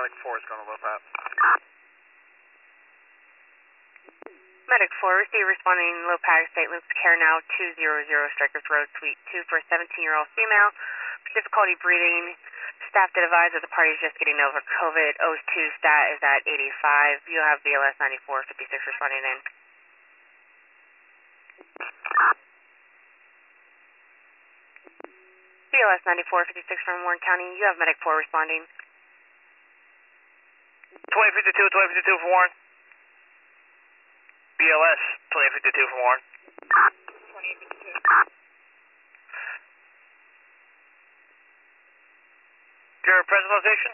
Medic 4 is going to low pat. Medic 4, receive responding low pack statements. Care now 200 Strikers Road, Suite 2 for a 17-year-old female. Difficulty breathing. Staff did advise that the party is just getting over COVID. O2 stat is at 85. You'll have BLS 9456 responding in. BLS 9456 from Warren County. You have Medic 4 responding. 2052 for Warren. BLS 2052 for Warren. 2852. Your present location?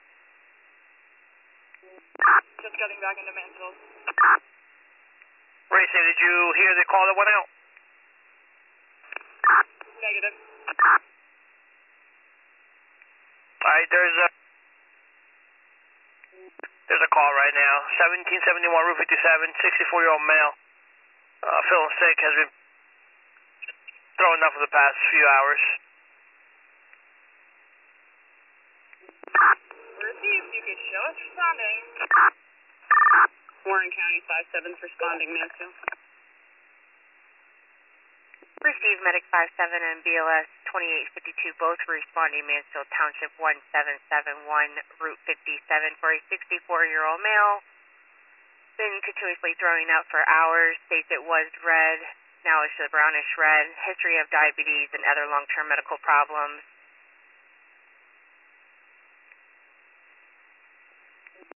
Just getting back into Mansfield. Racing, did you hear the call that went out? Negative. Alright, there's a call right now. 1771 Route 57, 64-year-old male. Feeling sick, has been throwing up for the past few hours. Received, you could show us responding. Warren County 57's responding, Mansfield. Received Medic 57 and BLS 2852 both responding Mansfield Township 1771 Route 57 for a 64-year-old male. Been continuously throwing up for hours. States it was red. Now it's a brownish red. History of diabetes and other long-term medical problems.